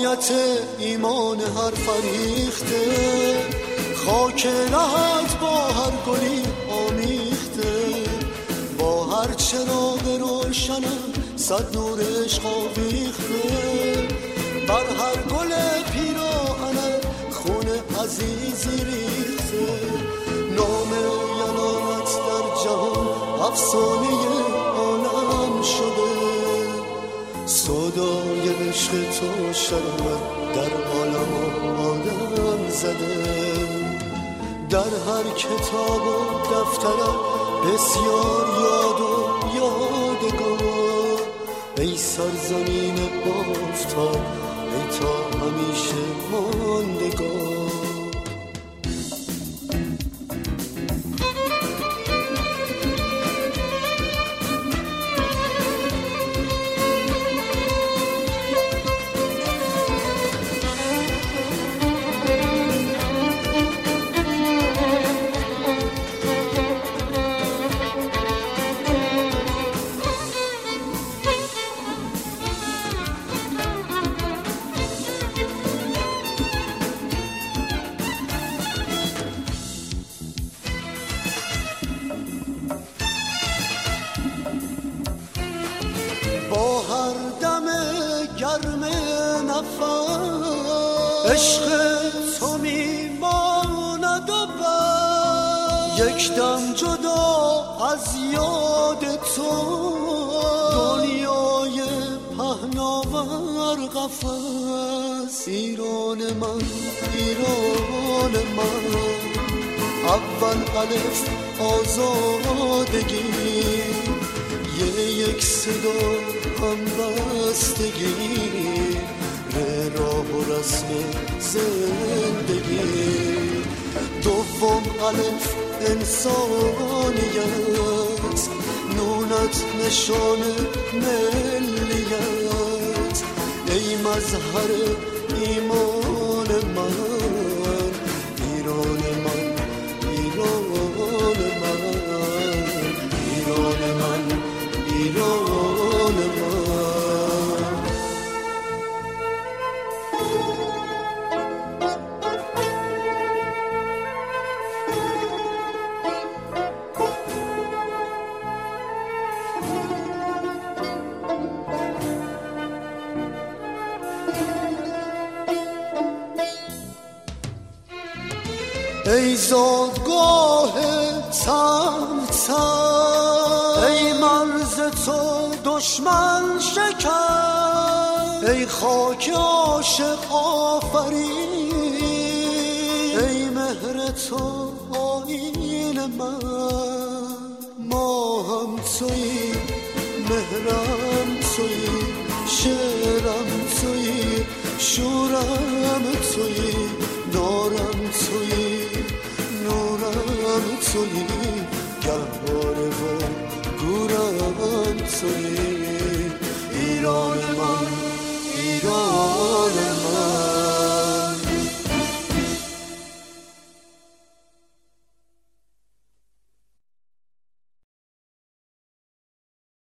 آیت ایمان هر فریخته، خاک لحد با هر گلی آمیخته، با هر چراغ روشنم صد نور عشق آویخته، بر هر گل پیراهنم خون عزیزی ریخته، نام یلالت در جهان افسانه عالم شده، صدای عشق تو شرمت در عالم و آدم زده، در هر کتاب و دفترم بسیار یاد و یادگار، ای سرزمین آفتاب ای تا همیشه ماندگار. عشق تو میماند و بر یک دم جدا از یاد تو، دنیای پهناور قفس، ایران من ایران من، اول الف آزادگی، یک صدا همبستگی، راه و رسم زندگی، دوم الف انسانیت، نونت نشان ملیت، ای مظهر ایمان من، ایران من ایران من، ایران من ایران من. ای زادگاه تمتم، ای مرز تو دشمن شکن، ای خاک عاشق آفرین، ای مهر تو آیین من، ما هم تویی، مهرم تویی، شعرم تویی، شورم تویی، نارم تویی، نورم تویی، گهواره و گورم تویی، ایران من ایران من.